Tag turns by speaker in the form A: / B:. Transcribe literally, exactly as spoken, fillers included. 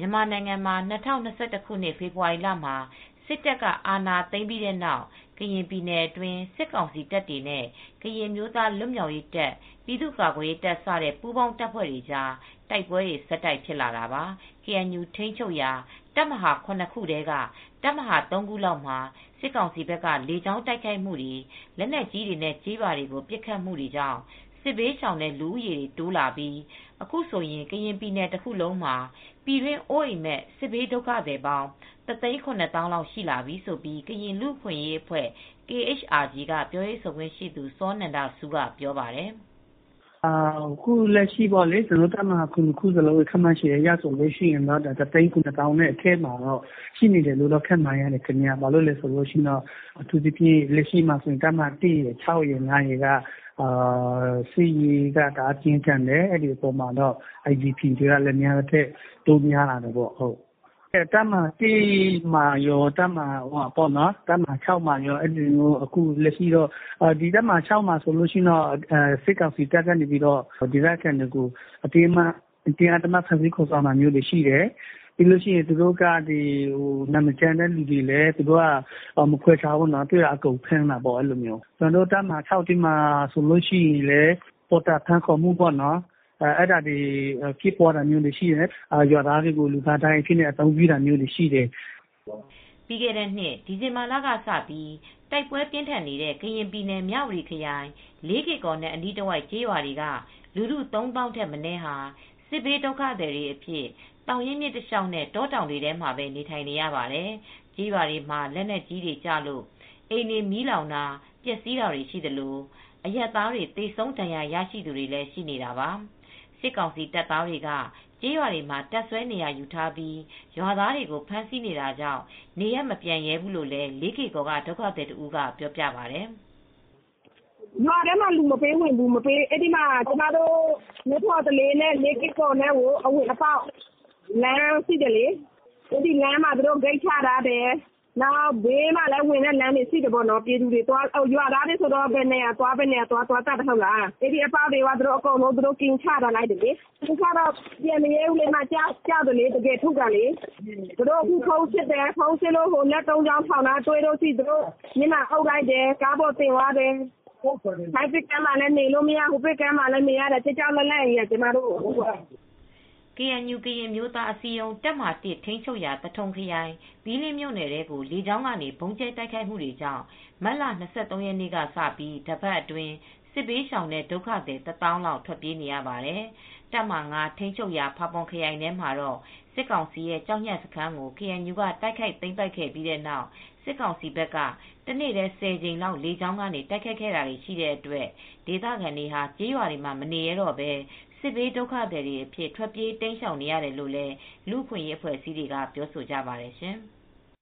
A: မြန်မာနိုင်ငံမှာ၂၀၂၁ ခုနှစ် ဖေဖေါ်ဝါရီလမှာ စစ်တပ်က အာဏာသိမ်းပြီးတဲ့နောက် ကရင်ပြည်နယ်အတွင်း စစ်ကောင်စီတပ်တွေနဲ့ ကရင်အမျိုးသားလွတ်မြောက်ရေးတပ်၊ ပြည်သူ့ကာကွယ်ရေးတပ် စတဲ့ ပူးပေါင်းတပ်ဖွဲ့တွေကြား တိုက်ပွဲတွေ ဆက်တိုက်ဖြစ်လာတာပါ။ ကေအန်ယူ ထိန်းချုပ်ရာ တပ်မဟာ ခုထဲက တပ်မဟာ သုံးခုလောက်မှာ စစ်ကောင်စီဘက်က လေကြောင်းတိုက်ခိုက်မှုတွေ လက်နက်ကြီးတွေနဲ့ ကျေးရွာတွေကို ပစ်ခတ်မှုတွေကြောင့် စစ်ဘေးရှောင်တဲ့ လူဦးရေတွေ တိုးလာပြီး အခုဆိုရင် ကရင်ပြည်နယ်တခုလုံးမှာ ပြည်တွင်းအိုးအိမ်မဲ့ စစ်ဘေးဒုက္ခသည်ပေါင်း တသိန်း ၇ သောင်းလောက်ရှိလာပြီလို့ ကရင်လူ့အခွင့်ရေးအဖွဲ့ ကေအေ့ချ်အာဂျီ က ပြောရေးဆိုခွင့်ရှိသူ စောနန္ဒဆူးက ပြောပါတယ်။
B: "အခုလက်ရှိ တပ်မဟာ ခုလုံး ခန့်မှန်းခြေအရဆိုရင် တသိန်း ၇ သောင်းအထက်မှာရှိနေတယ်လို့ ခန့်မှန်းရတယ်။ ဘာလို့လဲဆိုတော့ အထူးသဖြင့် လက်ရှိမှာ တပ်မဟာ ရယ်၊ ၆ ရယ်၊ ၅ ရယ်က စစ်ရေးက တအားပြင်းထန်တယ်။ အဲဒီအပေါ်မှာ အိုင်ဒီပီ တွေကလည်း များသထက်ပိုများလာတယ်။ တပ်မဟာ မှာရော တပ်မဟာ ၆ မှာရော အခုလက်ရှိတော့ တပ်မဟာ ၆ မှာဆိုရင် စစ်ကောင်စီတပ်ကနေ ဒေသခံတွေကို အတင်းအဓမ္မ ဖမ်းဆီးခေါ်ဆောင်တာတွေရှိတယ်။ သူတို့က နာမကျန်းတဲ့သူတွေကိုလည်း မခွဲခြားဘူး။ တွေ့တာအကုန်ဖမ်းတာပေါ့။ တပ်မဟာ ၆ မှာဆိုရင်လည်း ပေါ်တာ ဖမ်းခေါ်မှုတွေဖြစ်တာရှိတယ်။ ရွာသားတွေကို လူသားဒိုင်းအဖြစ် အသုံးပြုတာတွေရှိတယ်။
A: " ပြီးခဲ့တဲ့နှစ် ဒီဇင်ဘာလကစပြီး တိုက်ပွဲပြင်းထန်နေတဲ့ ကရင်ပြည်နယ် မြဝတီခရိုင် လေးကေ့ကော်နဲ့ အနီးတဝိုက် ကျေးရွာတွေက လူထု သုံးသောင်းထက်မနည်းဟာ စစ်ဘေးဒုက္ခသည်တွေအဖြစ် သောင်ရင်းမြစ်တလျှောက်နဲ့ တောတောင်တွေထဲမှာပဲ နေထိုင်နေရပါတယ်။ ကျေးရွာတွေမှာ လက်နက်ကြီးတွေကျလို့ အိမ်တွေမီးလောင်တာ၊ ပျက်စီးတာတွေရှိသလို အရပ်သားတွေ သေဆုံးဒဏ်ရာရရှိသူတွေလည်း ရှိနေတာပါ။ စစ်ကောင်စီတပ်သားတွေက ကျေးရွာတွေမှာ တပ်စွဲနေရာယူထားပြီး ရွာသားတွေကို ဖမ်းဆီးနေတာကြောင့် နေရပ်မပြန်ရဲဘူးလို့လည်း လေးကေ့ကော်က ဒုက္ခသည်တဦးက ပြောပြပါတယ်။
C: "ရွာထဲမှာ လူမပေးဝင်ဘူး။ အဲဒီမှာ မဲ့ဖော်သလေးနဲ့ လေးကေ့ကော်နဲ့ကို အဝင်အပေါက်လမ်းရှိတယ်လေ။ အဲဒီလမ်းမှာ သူတို့ဂိတ်ချထားတယ်။ နောက်ဘေးမှာလည်း ဝင်တဲ့လမ်းတွေရှိတယ်။ ရွာသားတွေဆိုတော့ ဘယ်နေရာသွား ဘယ်နေရာသွား သွားတတ်တယ်။ အဲဒီအပေါက်တွေကို သူတို့အကုန်လုံး ကင်းချထားလိုက်တယ်လေ။ ပြန်မရဲဘူးလေ။ ကြောက်တယ်လေ။ တကယ်ထုတာလေ။ သူတို့အခုဖုန်းစစ်တယ်။ ဖုန်းစစ်လို့ လက်သုံးချောင်းထောင်ထားတယ်။ တွေ့ရင် မျက်နှာအုပ်လိုက်တယ်။ ကားပေါ်တင်သွားတယ်။ ထိုင်းဘက်ကမ်းမှာလည်း နေလို့မရဘူး။ ဟိုဘက်ကမ်းမှာလည်း နေရတယ်။ ကြောက်ကြောက်လန့်လန့်ကြီးပဲ ကျမတို့ကို။
A: " ကေအန်ယူ ကရင်အမျိုးသားအစည်းအရုံး တပ်မဟာ ထိန်းချုပ်ရာ သထုံခရိုင် ဘီးလင်းမြို့နယ်ထဲကို လေကြောင်းကနေ ဗုံးကြဲတိုက်ခိုက်မှုတွေကြောင့် မတ်လ ၂၃ ရက်နေ့ကစပြီး တပတ်အတွင်း စစ်ဘေးရှောင်တဲ့ ဒုက္ခသည် တသောင်းလောက် ထွက်ပြေးနေရပါတယ်။ တပ်မဟာ ထိန်းချုပ်ရာ ဖာပွန်ခရိုင်ထဲမှာတော့ စစ်ကောင်စီရဲ့ ကျောက်ညှပ်စခန်းကို ကေအန်ယူ က တိုက်ခိုက်သိမ်းပိုက်ခဲ့ပြီးတဲ့နောက် စစ်ကောင်စီဘက်က တနေ့တည်း ဆယ်ကြိမ်လောက် လေကြောင်းကနေ တိုက်ခိုက်ခဲ့တာတွေရှိတဲ့အတွက် ဒေသခံတွေဟာ ကျေးရွာတွေမှာ မနေရဲတော့ဘဲ စစ်ဘေးဒုက္ခသည်တွေအဖြစ် ထွက်ပြေးတိမ်းရှောင်နေရတယ်လို့လည်း လူ့အခွင့်ရေးအဖွဲ့အစည်းတွေက ပြောဆိုကြပါတယ်ရှင်။